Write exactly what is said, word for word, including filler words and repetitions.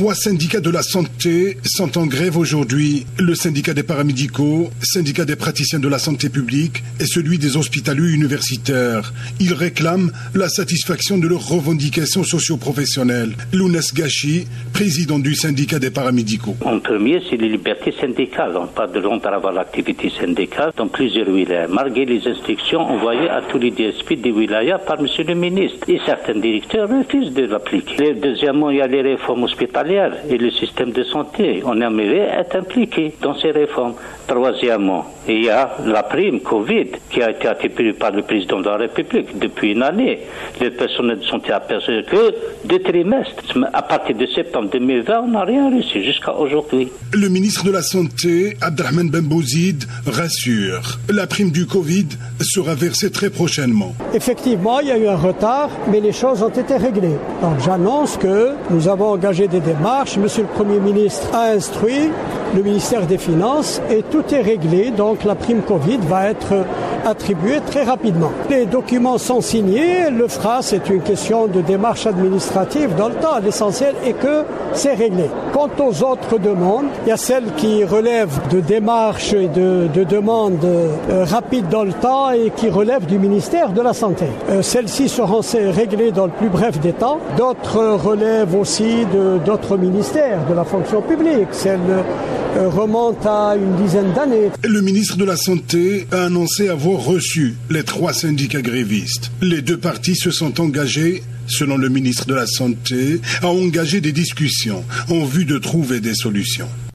Trois syndicats de la santé sont en grève aujourd'hui. Le syndicat des paramédicaux, syndicat des praticiens de la santé publique et celui des hospitaliers universitaires. Ils réclament la satisfaction de leurs revendications socio-professionnelles. Lounès Gachi, président du syndicat des paramédicaux. En premier, c'est les libertés syndicales. On parle de droit à avoir l'activité syndicale dans plusieurs wilayas, malgré les instructions envoyées à tous les D S P des wilayas par M. le ministre. Et certains directeurs refusent de l'appliquer. Deuxièmement, il y a les réformes hospitalières et le système de santé. On aimerait être impliqué dans ces réformes. Troisièmement, il y a la prime Covid qui a été attribuée par le président de la République depuis une année. Les personnels de santé aperçues que deux trimestres. À partir de septembre deux mille vingt, on n'a rien reçu jusqu'à aujourd'hui. Le ministre de la Santé, Abdelrahmane Ben Bouzid, rassure. La prime du Covid sera versée très prochainement. Effectivement, il y a eu un retard, mais les choses ont été réglées. Donc j'annonce que nous avons engagé des démarches. Monsieur le Premier ministre a instruit le ministère des Finances et tout est réglé. Donc la prime Covid va être attribuée très rapidement. Les documents sont signés. Le F R A, c'est une question de démarche administrative dans le temps. L'essentiel est que c'est réglé. Quant aux autres demandes, il y a celles qui relèvent de démarches et de, de demandes euh, rapides dans le temps et qui relèvent du ministère de la Santé. Euh, celles-ci seront réglées dans le plus bref des temps. D'autres relèvent aussi de, d'autres ministères, de la fonction publique. Celles euh, remontent à une dizaine d'années. Le ministre de la Santé a annoncé avoir reçu les trois syndicats grévistes. Les deux parties se sont engagées, selon le ministre de la Santé, à engager des discussions en vue de trouver des solutions.